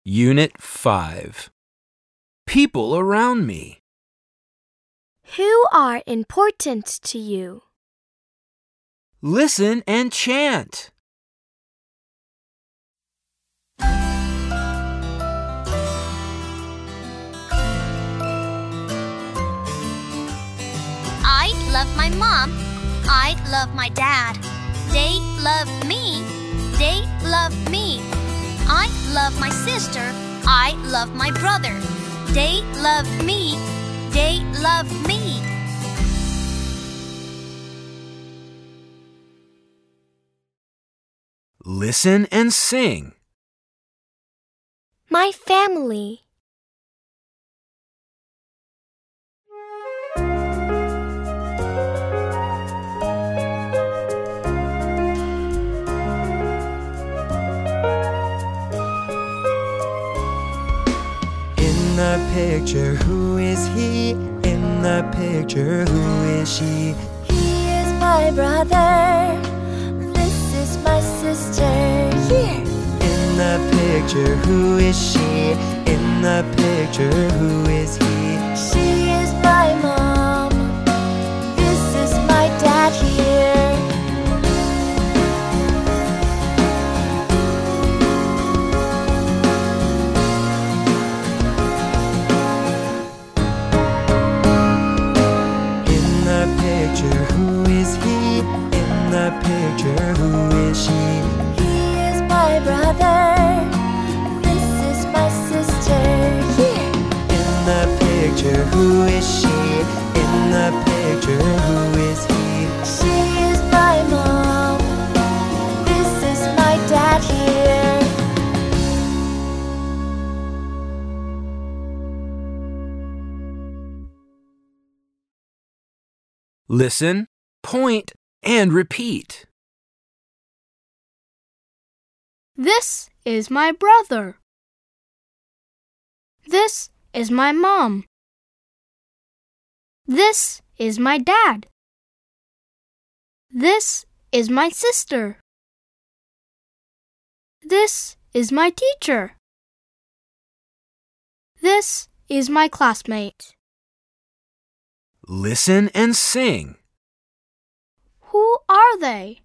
Unit 5. People around me. Who are important to you? Listen and chant. I love my mom. I love my dad. They love me. They love me. I love my sister. I love my brother. They love me. They love me. Listen and sing. My family. In the picture, who is he? In the picture, who is she? He is my brother. This is my sister. Here. In the picture, who is she? In the picture, who is he? She is my mom. This is my dad here. Who is he? In the picture, who is she? He is my brother. This is my sister. Here. In the picture, who is she? In the picture, who is he? She is my mom. This is my dad here. Listen, point, and repeat. This is my brother. This is my mom. This is my dad. This is my sister. This is my teacher. This is my classmate. Listen and sing. Who are they?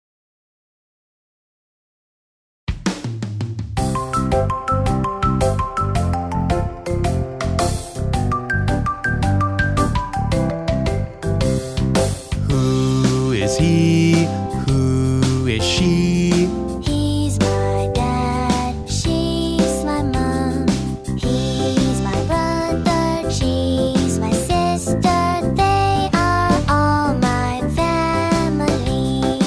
Who is he? Who is she? He's my dad. She's my mom. He's my brother. She's my sister. They are all my family.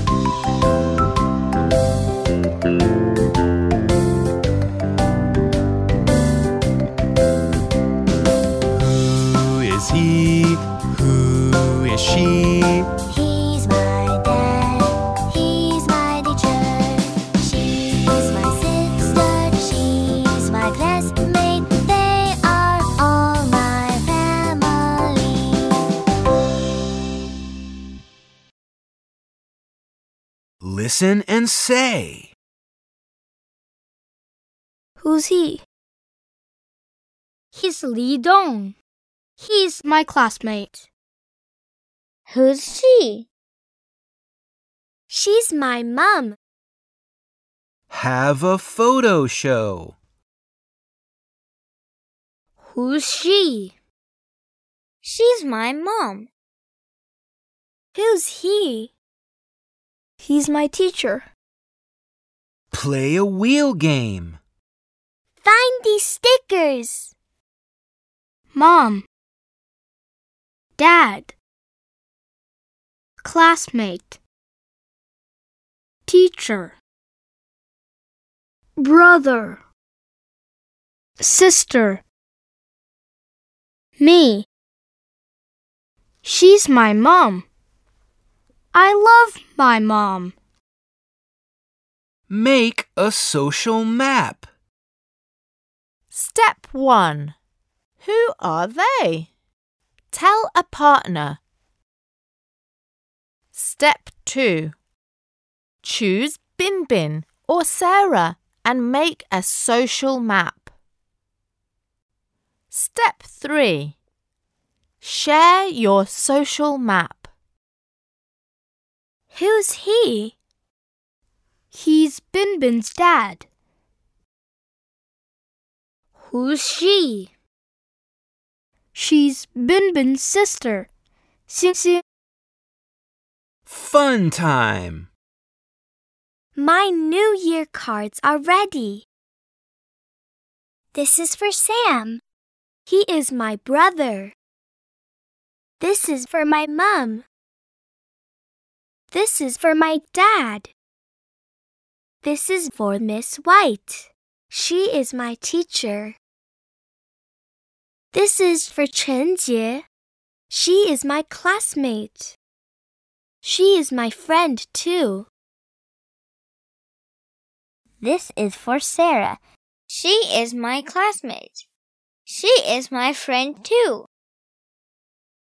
Who is he? Who is she? He's my dad. He's my teacher. She's my sister. She's my classmate. They are all my family. Listen and say. Who's he? He's Li Dong. He's my classmate. Who's she? She's my mom. Have a photo show. Who's she? She's my mom. Who's he? He's my teacher. Play a wheel game. Find these stickers. Mom. Dad. Classmate. Teacher. Brother. Sister. Me. She's my mom. I love my mom. Make a social map. Step 1. Who are they? Tell a partner. Step 2. Choose Bin Bin or Sarah and make a social map. Step 3. Share your social map. Who's he? He's Binbin's dad. Who's she? She's Binbin's sister, Xingxing. Fun time. My New Year cards are ready. This is for Sam. He is my brother. This is for my mom. This is for my dad. This is for Miss White. She is my teacher. This is for Chen Jie. She is my classmate. She is my friend too. This is for Sarah. She is my classmate. She is my friend too.